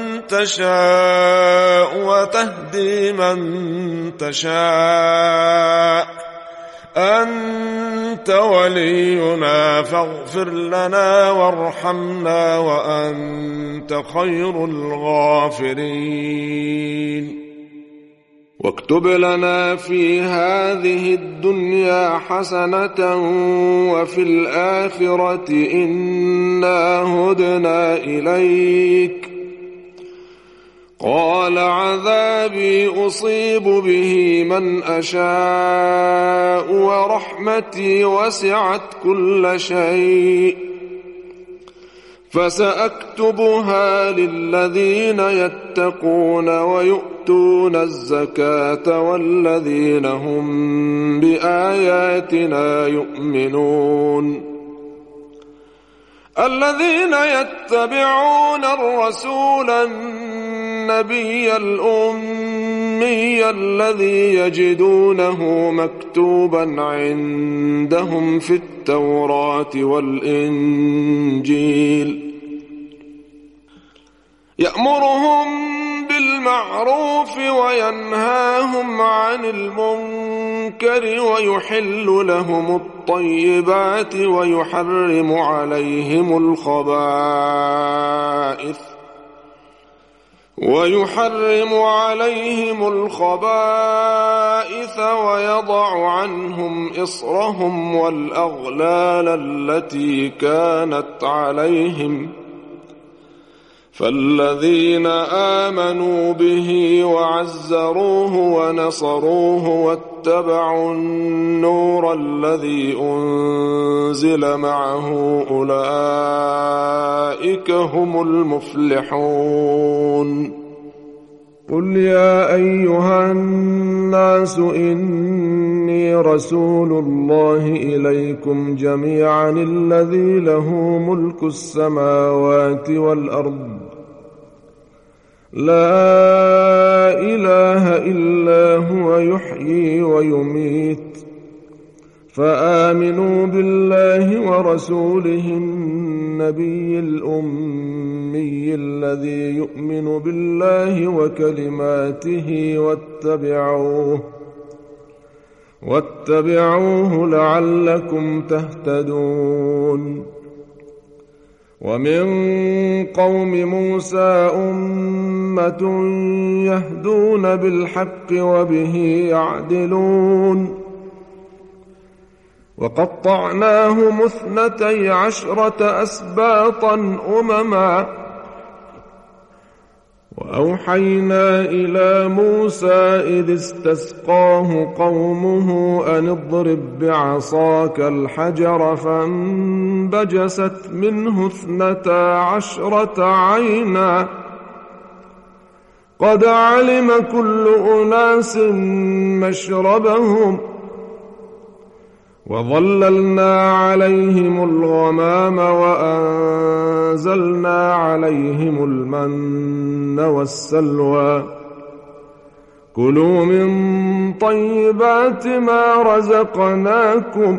تشاء وتهدي من تشاء أنت ولينا فاغفر لنا وارحمنا وأنت خير الغافرين. واكتب لنا في هذه الدنيا حسنة وفي الآخرة إنا هدنا إليك. قال عذابي أصيب به من أشاء ورحمتي وسعت كل شيء فسأكتبها للذين يتقون ويؤتون الزكاة والذين هم بآياتنا يؤمنون. الذين يتبعون الرسول النبي الأمي الذي يجدونه مكتوبا عندهم في التوراة والإنجيل يأمرهم بالمعروف وينهاهم عن المنكر ويحل لهم الطيبات ويحرم عليهم الخبائث ويضع عنهم إصرهم والأغلال التي كانت عليهم. فالذين آمنوا به وعزروه ونصروه واتبعوا النور الذي أنزل معه أولئك هم المفلحون. قل يا أيها الناس إني رسول الله إليكم جميعا الذي له ملك السماوات والأرض لا إله إلا هو يحيي ويميت فآمنوا بالله ورسوله النبي الأمي الذي يؤمن بالله وكلماته واتبعوه لعلكم تهتدون. ومن قوم موسى أمة يهدون بالحق وبه يعدلون. وقطعناهم 12 أسباطا أمما وأوحينا إلى موسى إذ استسقاه قومه أن اضرب بعصاك الحجر فانبجست منه 12 عينا قد علم كل أناس مشربهم وظللنا عليهم الغمام وأنزلنا عليهم المن والسلوى كلوا من طيبات ما رزقناكم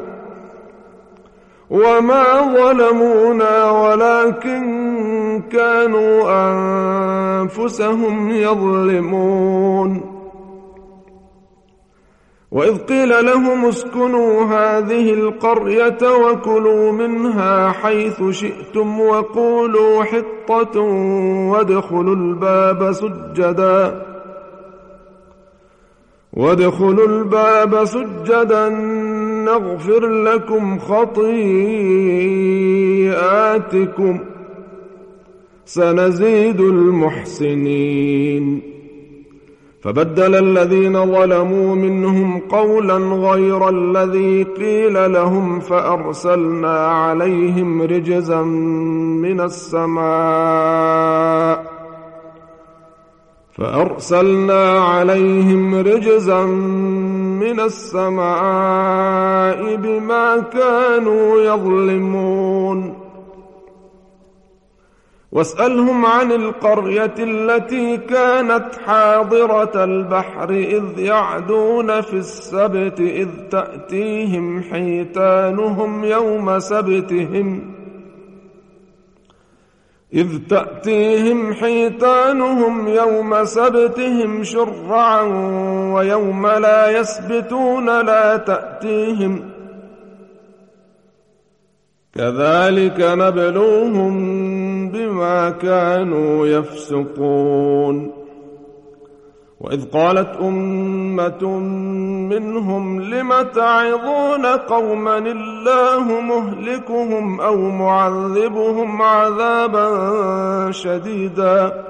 وما ظلمونا ولكن كانوا أنفسهم يظلمون وإذ قيل لهم اسكنوا هذه القرية وكلوا منها حيث شئتم وقولوا حطة وادخلوا الباب سجدا نغفر لكم خطيئاتكم سنزيد المحسنين فبدل الذين ظلموا منهم قولا غير الذي قيل لهم فأرسلنا عليهم رجزا من السماء بما كانوا يظلمون واسألهم عن القرية التي كانت حاضرة البحر إذ يعدون في السبت إذ تأتيهم حيتانهم يوم سبتهم شرعا ويوم لا يسبتون لا تأتيهم كذلك نبلوهم بما كانوا يفسقون وإذ قالت أمة منهم لم تعظون قوما الله مهلكهم أو معذبهم عذابا شديدا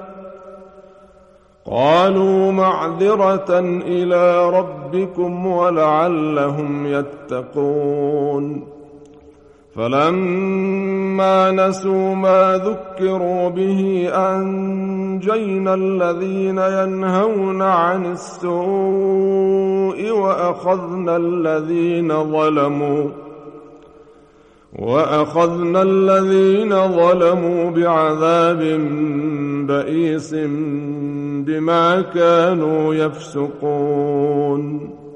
قالوا معذرة إلى ربكم ولعلهم يتقون فلما نسوا ما ذكروا به أنجينا الذين ينهون عن السوء وأخذنا الذين ظلموا بعذاب بئيس بما كانوا يفسقون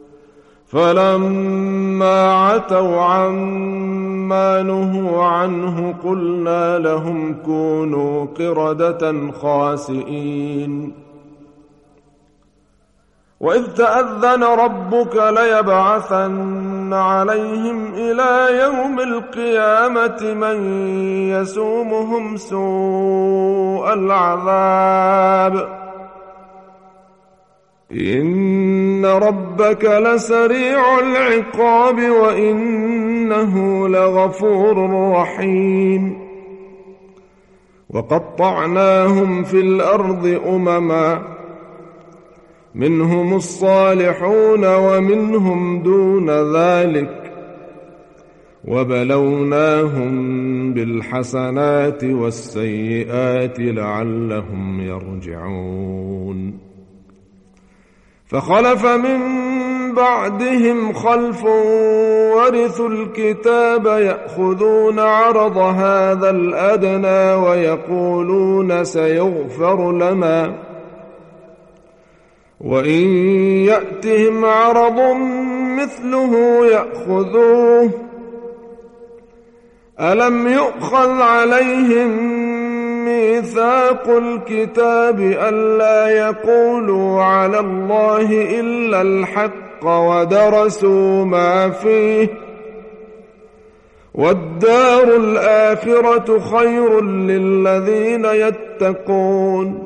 فلما عتوا عما نهوا عنه قلنا لهم كونوا قردة خاسئين وإذ تأذن ربك ليبعثن عليهم إلى يوم القيامة من يسومهم سوء العذاب إن ربك لسريع العقاب وإنه لغفور رحيم وقطعناهم في الأرض أمما منهم الصالحون ومنهم دون ذلك وبلوناهم بالحسنات والسيئات لعلهم يرجعون فخلف من بعدهم خلف ورثوا الكتاب يأخذون عرض هذا الأدنى ويقولون سيغفر لنا وإن يأتهم عرض مثله يأخذوه ألم يؤخذ عليهم ميثاق الكتاب ألا يقولوا على الله إلا الحق ودرسوا ما فيه والدار الآخرة خير للذين يتقون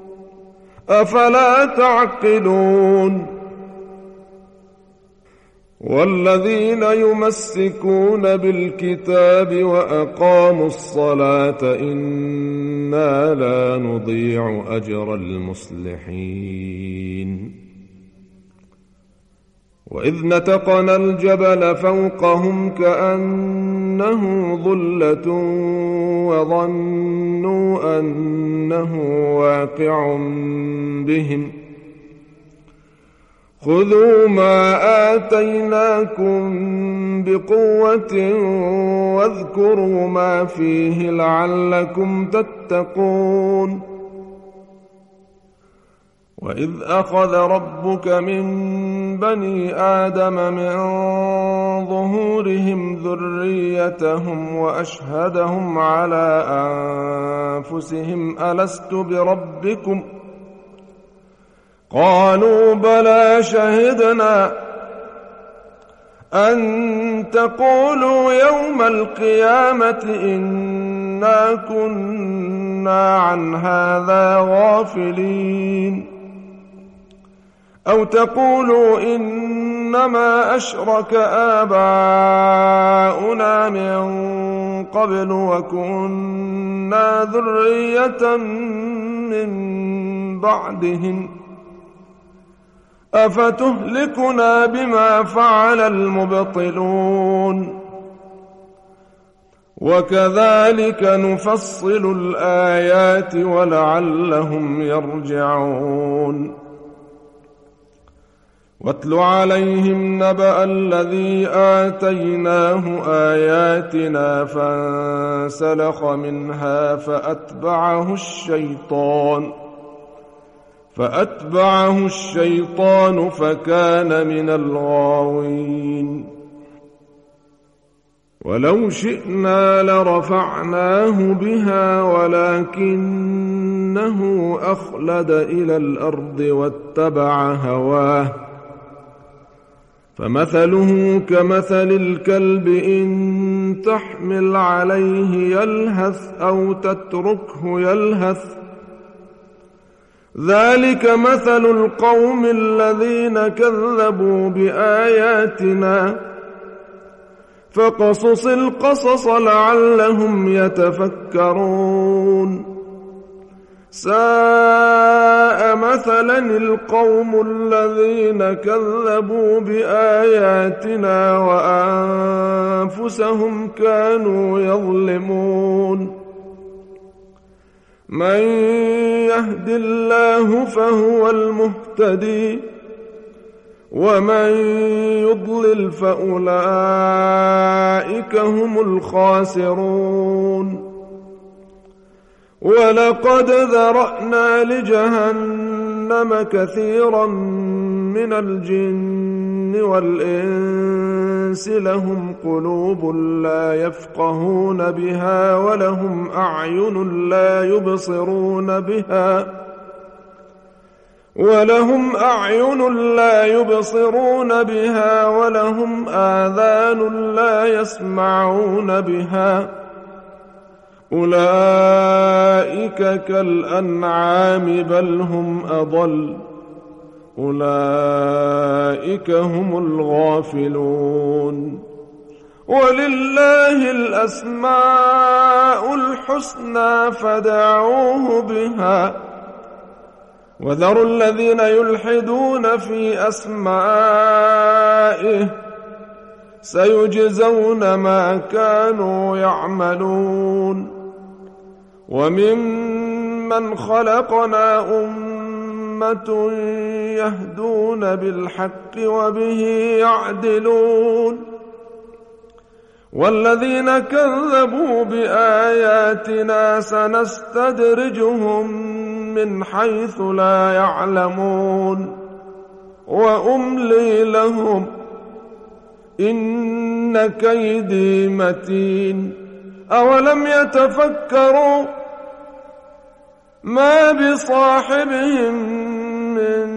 أفلا تعقلون والذين يمسكون بالكتاب وأقاموا الصلاة إنا لا نضيع أجر المصلحين. وإذ نتقنا الجبل فوقهم كأنه ظلة وظنوا أنه واقع بهم خذوا ما آتيناكم بقوة واذكروا ما فيه لعلكم تتقون. وإذ أخذ ربك من بني آدم من ظهورهم ذريتهم وأشهدهم على أنفسهم ألست بربكم قالوا بلى شهدنا أن تقولوا يوم القيامة إنا كنا عن هذا غافلين أو تقولوا إنما أشرك آباؤنا من قبل وكنا ذرية من بعدهم أفتهلكنا بما فعل المبطلون وكذلك نفصل الآيات ولعلهم يرجعون. واتل عليهم نبأ الذي آتيناه آياتنا فانسلخ منها فأتبعه الشيطان فكان من الغاوين. ولو شئنا لرفعناه بها ولكنه أخلد إلى الأرض واتبع هواه فمثله كمثل الكلب إن تحمل عليه يلهث أو تتركه يلهث ذلك مثل القوم الذين كذبوا بآياتنا فقصص القصص لعلهم يتفكرون. ساء مثلا القوم الذين كذبوا بآياتنا وأنفسهم كانوا يظلمون. من يهد الله فهو المهتدي ومن يضلل فأولئك هم الخاسرون. ولقد ذرأنا لجهنم كثيرا من الجن والإنس لهم قلوب لا يفقهون بها ولهم أعين لا يبصرون بها ولهم آذان لا يسمعون بها أولئك كالأنعام بل هم أضل أولئك هم الغافلون. ولله الأسماء الحسنى فادعوه بها وذروا الذين يلحدون في أسمائه سيجزون ما كانوا يعملون. وممن خلقنا أمة يهدون بالحق وبه يعدلون. والذين كذبوا بآياتنا سنستدرجهم من حيث لا يعلمون وأملي لهم إن كيدي متين. أولم يتفكروا ما بصاحبهم من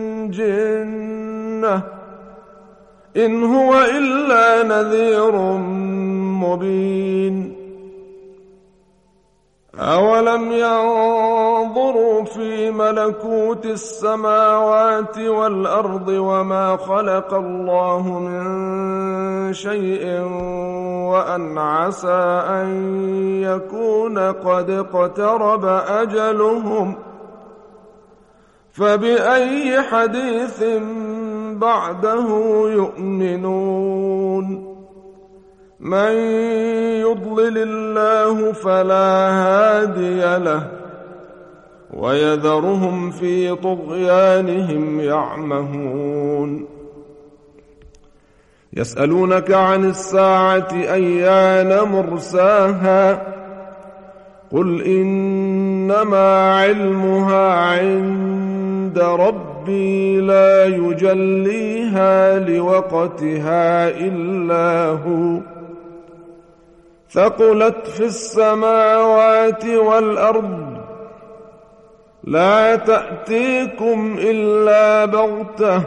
جنة إن هو إلا نذير مبين. أولم ينظروا في ملكوت السماوات والأرض وما خلق الله من شيء وأن عسى أن يكون قد اقترب أجلهم فبأي حديث بعده يؤمنون من يضلل الله فلا هادي له ويذرهم في طغيانهم يعمهون يسألونك عن الساعة أيان مرساها قل إنما علمها عند ربي لا يجليها لوقتها إلا هو ثقلت في السماوات والأرض لا تأتيكم إلا بغتة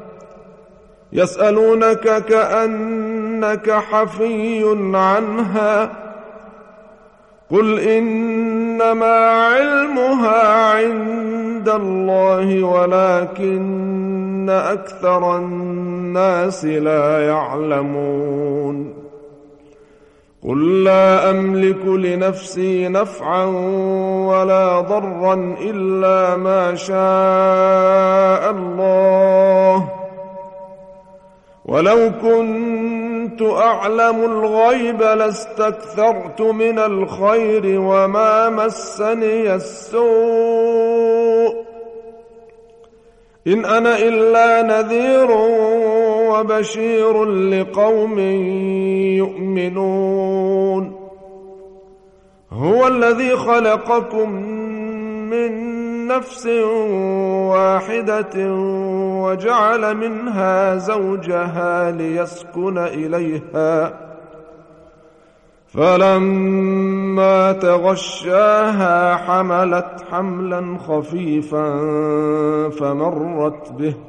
يسألونك كأنك حفي عنها قل إنما علمها عند الله ولكن أكثر الناس لا يعلمون قل لا أملك لنفسي نفعا ولا ضرا إلا ما شاء الله ولو كنت أعلم الغيب لاستكثرت من الخير وما مسني السوء إن أنا إلا نذير وبشير لقوم يؤمنون هو الذي خلقكم من نفس واحدة وجعل منها زوجها ليسكن إليها فلما تغشاها حملت حملا خفيفا فمرت به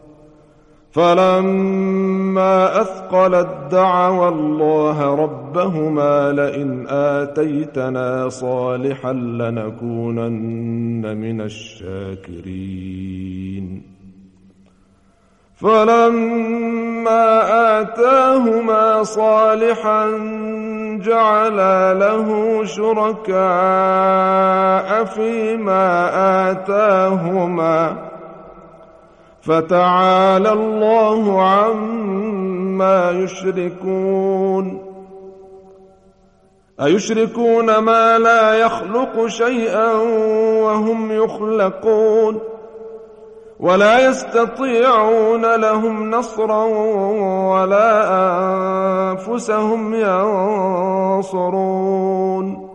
فلما أثقلت دعوا الله ربهما لئن آتيتنا صالحا لنكونن من الشاكرين فلما آتاهما صالحا جعلا له شركاء فيما آتاهما فتعالى الله عما يشركون أيشركون ما لا يخلق شيئا وهم يخلقون ولا يستطيعون لهم نصرا ولا أنفسهم ينصرون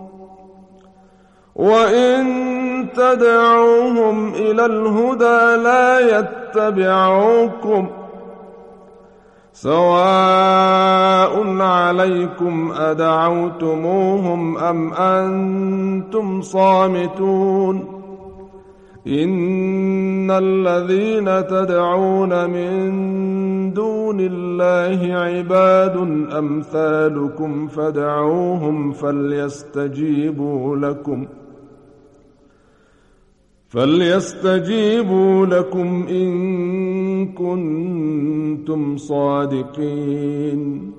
وإن تدعوهم إلى الهدى لا يتبعوكم سواء عليكم أدعوتموهم أم أنتم صامتون إن الذين تدعون من دون الله عباد أمثالكم فادعوهم فليستجيبوا لكم إن كنتم صادقين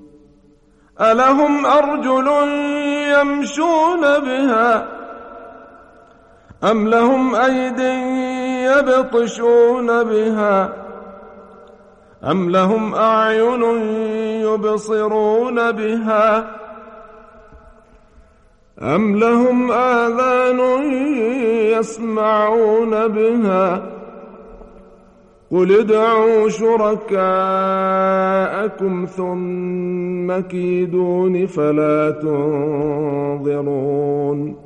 ألهم أرجل يمشون بها أم لهم أيد يبطشون بها أم لهم أعين يبصرون بها أم لهم آذان يسمعون بها قل ادعوا شركاءكم ثم كيدون فلا تنظرون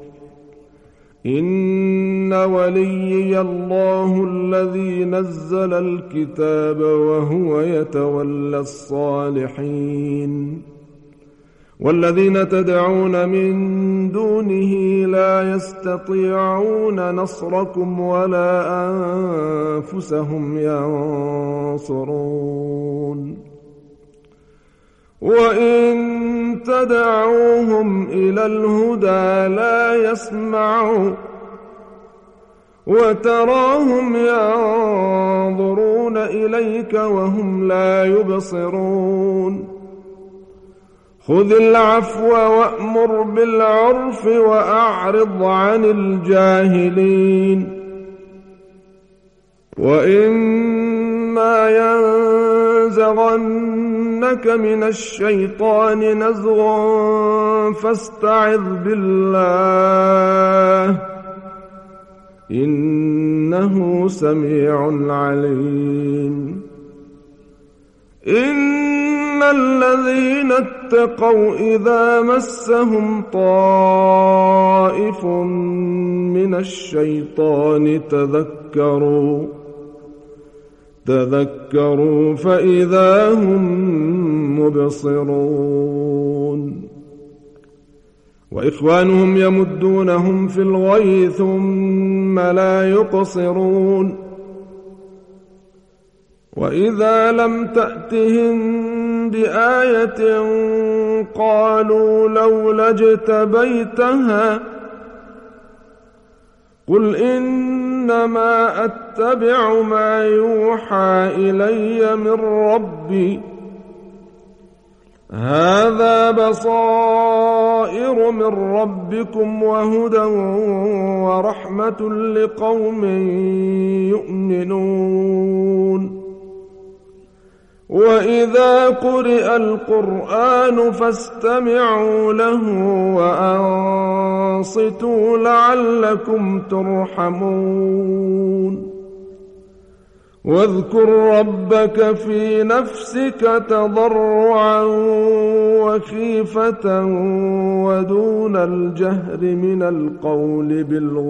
إن وليي الله الذي نزل الكتاب وهو يتولى الصالحين والذين تدعون من دونه لا يستطيعون نصركم ولا أنفسهم ينصرون وإن تدعوهم إلى الهدى لا يسمعوا وتراهم ينظرون إليك وهم لا يبصرون خذ العفو وأمر بالعرف وأعرض عن الجاهلين وإما ينزغنك من الشيطان نزغ فاستعذ بالله إنه سميع عليم إن الذين اتقوا إذا مسهم طائف من الشيطان تذكروا فإذا هم مبصرون وإخوانهم يمدونهم في الغي ثم لا يقصرون وإذا لم تأتهم بآية قالوا لولا اجتبيتها قل إنما أتبع ما يوحى إلي من ربي هذا بصائر من ربكم وهدى ورحمة لقوم يؤمنون وإذا قرئ القرآن فاستمعوا له وأنصتوا لعلكم ترحمون واذكر ربك في نفسك تضرعا وخيفة ودون الجهر من القول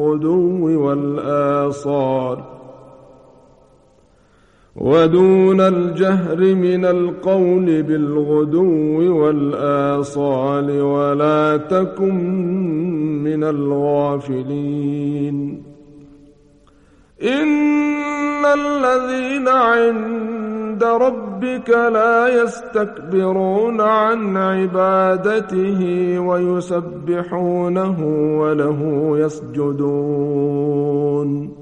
بالغدو والآصال ولا تكن من الغافلين إن الذين عند ربك لا يستكبرون عن عبادته ويسبحونه وله يسجدون